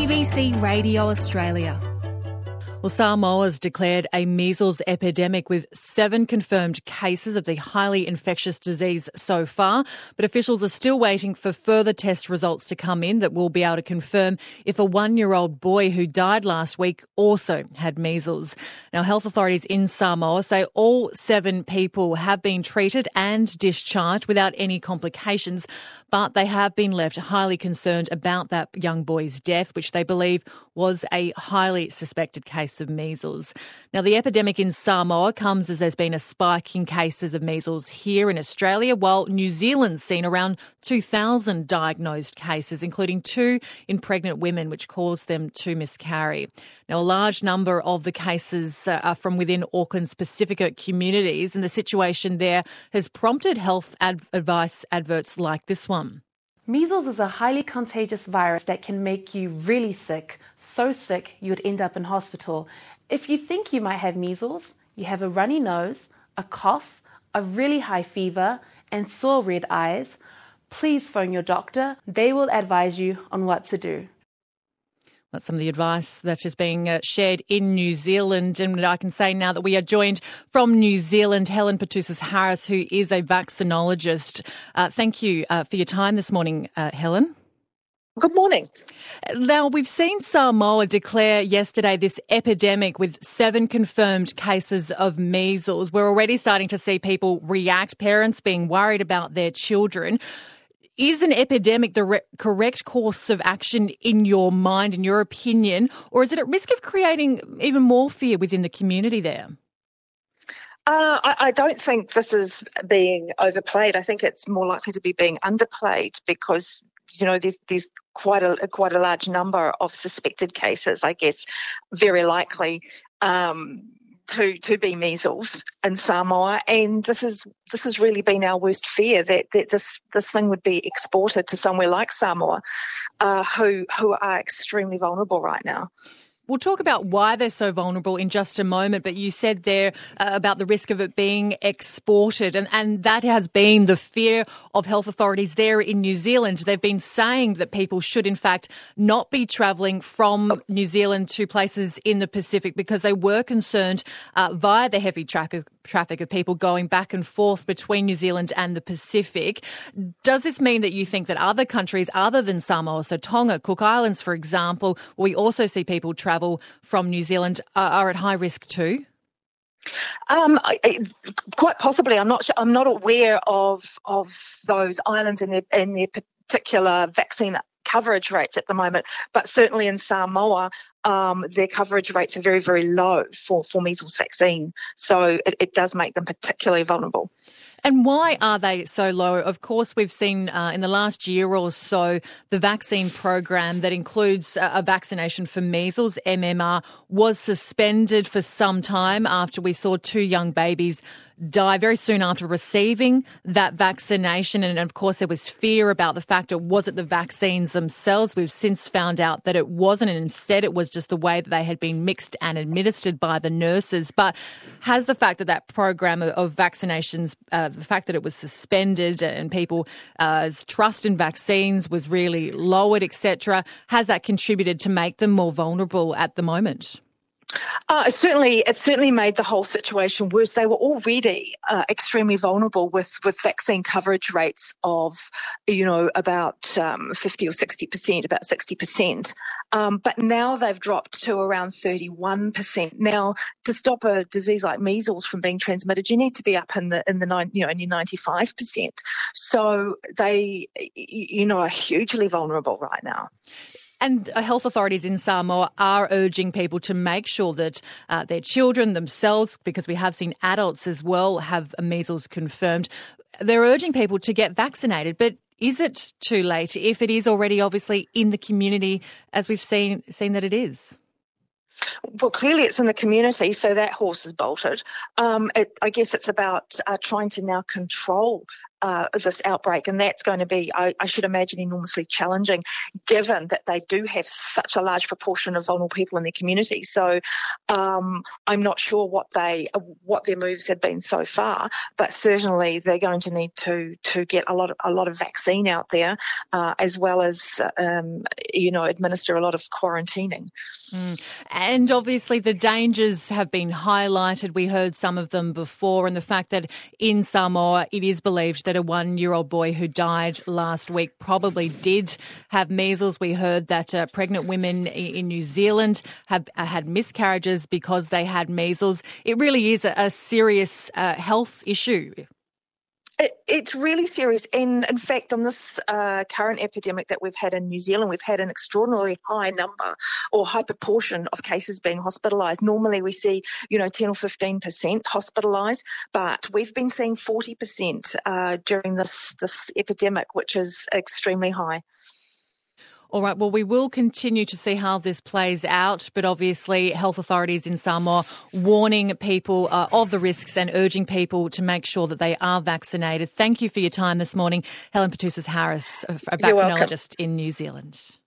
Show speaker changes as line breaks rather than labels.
ABC Radio Australia.
Well, Samoa's declared a measles epidemic with 7 confirmed cases of the highly infectious disease so far, but officials are still waiting for further test results to come in that will be able to confirm if a 1-year-old boy who died last week also had measles. Now, health authorities in Samoa say all 7 people have been treated and discharged without any complications, but they have been left highly concerned about that young boy's death, which they believe was a highly suspected case of measles. Now, the epidemic in Samoa comes as there's been a spike in cases of measles here in Australia, while New Zealand's seen around 2,000 diagnosed cases, including 2 in pregnant women, which caused them to miscarry. Now, a large number of the cases are from within Auckland's Pacifica communities, and the situation there has prompted health advice adverts like this one.
Measles is a highly contagious virus that can make you really sick, so sick you would end up in hospital. If you think you might have measles, you have a runny nose, a cough, a really high fever, and sore red eyes, please phone your doctor. They will advise you on what to do.
That's some of the advice that is being shared in New Zealand. And I can say now that we are joined from New Zealand, Helen Petousis-Harris, who is a vaccinologist. Thank you for your time this morning, Helen.
Good morning.
Now, we've seen Samoa declare yesterday this epidemic with 7 confirmed cases of measles. We're already starting to see people react, parents being worried about their children. Is an epidemic the correct course of action in your mind, in your opinion, or is it at risk of creating even more fear within the community there?
I don't think this is being overplayed. I think it's more likely to be being underplayed because, you know, there's quite a large number of suspected cases, I guess, very likely to be measles in Samoa, and this has really been our worst fear that this thing would be exported to somewhere like Samoa, who are extremely vulnerable right now.
We'll talk about why they're so vulnerable in just a moment, but you said there about the risk of it being exported, and that has been the fear of health authorities there in New Zealand. They've been saying that people should, in fact, not be travelling from New Zealand to places in the Pacific because they were concerned via the heavy traffic of people going back and forth between New Zealand and the Pacific. Does this mean that you think that other countries other than Samoa, so Tonga, Cook Islands, for example, we also see people travel from New Zealand are at high risk too?
Quite possibly. I'm not aware of those islands and their particular vaccine coverage rates at the moment, but certainly in Samoa, their coverage rates are very, very low for measles vaccine. So it does make them particularly vulnerable.
And why are they so low? Of course, we've seen in the last year or so the vaccine program that includes a vaccination for measles, MMR, was suspended for some time after we saw 2 young babies die very soon after receiving that vaccination. And of course, there was fear about the fact it wasn't the vaccines themselves. We've since found out that it wasn't, and instead it was just the way that they had been mixed and administered by the nurses. But has the fact that that program of vaccinations, the fact that it was suspended and people's trust in vaccines was really lowered, etc., has that contributed to make them more vulnerable at the moment?
It certainly made the whole situation worse. They were already extremely vulnerable with vaccine coverage rates of, about 50 or 60%, about 60%. But now they've dropped to around 31%. Now, to stop a disease like measles from being transmitted, you need to be up in your 95%. So they, are hugely vulnerable right now.
And health authorities in Samoa are urging people to make sure that their children themselves, because we have seen adults as well have measles confirmed, they're urging people to get vaccinated. But is it too late if it is already obviously in the community, as we've seen that it is?
Well, clearly it's in the community, so that horse is bolted. I guess it's about trying to now control this outbreak, and that's going to be, I should imagine, enormously challenging, given that they do have such a large proportion of vulnerable people in their community. So I'm not sure what their moves have been so far, but certainly they're going to need to get a lot of vaccine out there, as well as administer a lot of quarantining.
And obviously the dangers have been highlighted. We heard some of them before, and the fact that in Samoa it is believed that a 1-year-old boy who died last week probably did have measles. We heard that pregnant women in New Zealand have had miscarriages because they had measles. It really is a serious health issue.
It's really serious. And in fact, on this current epidemic that we've had in New Zealand, we've had an extraordinarily high number or high proportion of cases being hospitalised. Normally we see, 10 or 15% hospitalised, but we've been seeing 40% during this epidemic, which is extremely high.
All right, well, we will continue to see how this plays out, but obviously health authorities in Samoa warning people of the risks and urging people to make sure that they are vaccinated. Thank you for your time this morning. Helen Petousis-Harris, a vaccinologist in New Zealand.